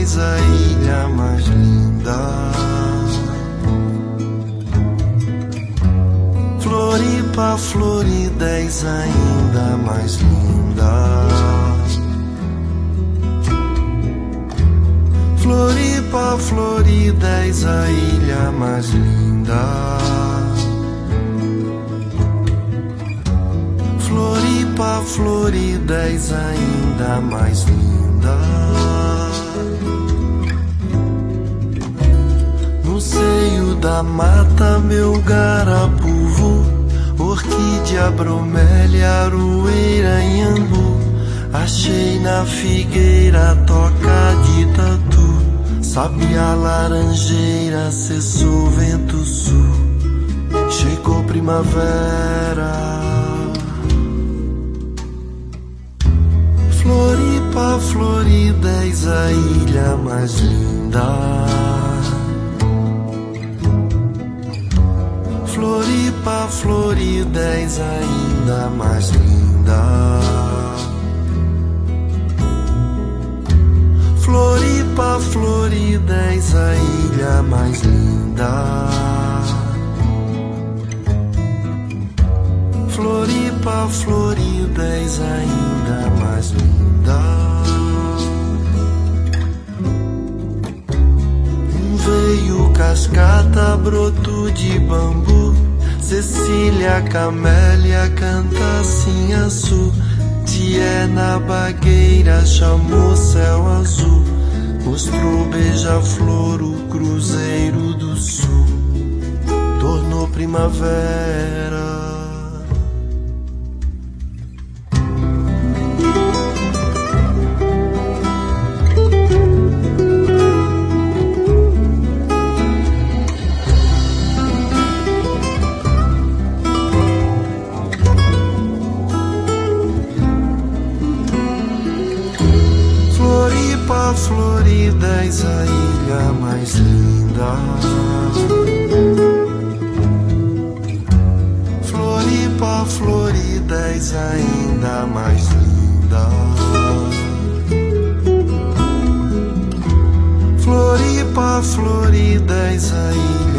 és a ilha mais linda. Floripa, Florida, és ainda mais linda. Floripa, Florida, és a ilha mais linda. Floripa, Florida, és ainda mais linda. No seio da mata, meu garapuvo, orquídea, bromélia, aroeira, anhambu. Achei na figueira toca de tatu. Sabiá, laranjeira, cessou o vento sul. Chegou primavera. Floripa, Florida, és a ilha mais linda. Floripa, Florida, és ainda mais linda. Floripa, Florida, és a ilha mais linda. Floripa, Florida, és ainda mais linda. Veio cascata, broto de bambu. Cecília, camélia, canta assim azul. Tié na bagueira, chamou céu azul. Mostrou beija-flor, o cruzeiro do sul. Tornou primavera. Florida, és a ilha mais linda. Floripa, Florida, és ainda mais linda. Floripa, Florida, és a ilha